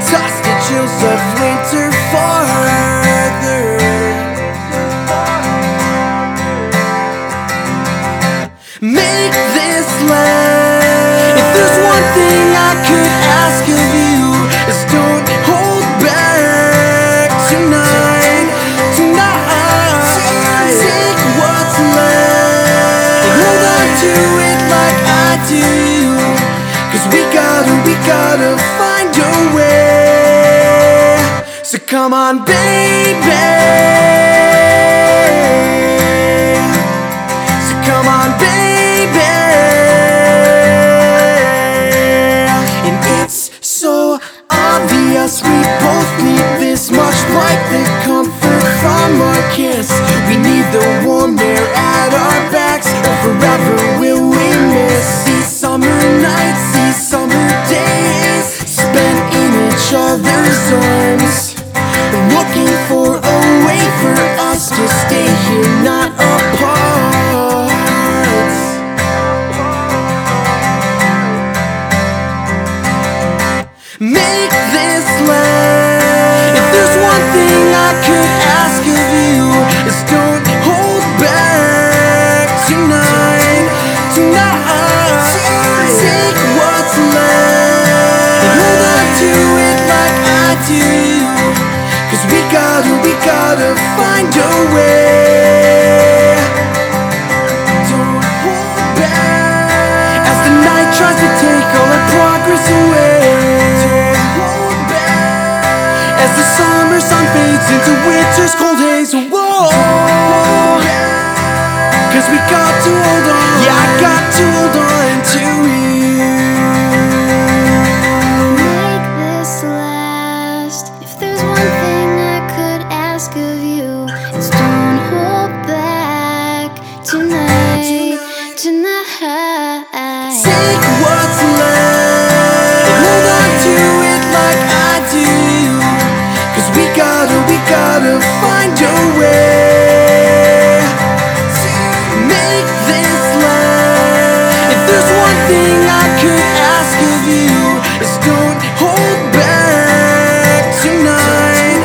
toss the chills of winter farther. Make this last. If there's one thing I could ask of you, is don't hold back tonight. Take what's left and hold on to it like I do. 'Cause we gotta find a way. So come on, baby. So come on, baby. And it's so obvious we both need this much, like the comfort from our kiss. We need the warm air at our backs, or forever will we miss these summer nights, these summer days spent in each other's arms, looking for a way for us to stay here, not apart. Make this last. If there's one thing I could ask of you, is don't hold back tonight. Take what's left and hold on to it like I do. 'Cause we gotta find a way. Don't hold back as the night tries to take all our progress away. Don't hold back as the summer sun fades into winter's cold haze. Whoa, 'cause we got to hold on. Yeah, I got to hold on to you. Make this last. If there's one thing I could ask of you, it's don't hold back tonight. Take what's left and hold on to it like I do. 'Cause we gotta find a way to make this last. If there's one thing I could ask of you, is don't hold back tonight.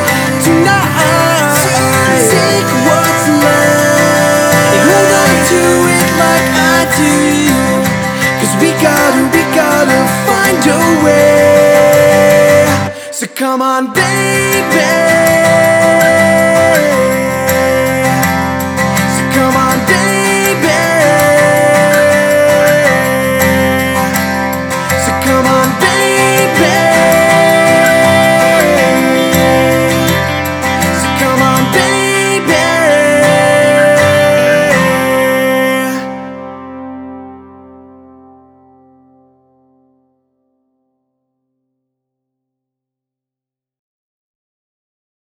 Take what's left and hold on to it like I do. 'Cause we gotta find a way. So come on, baby.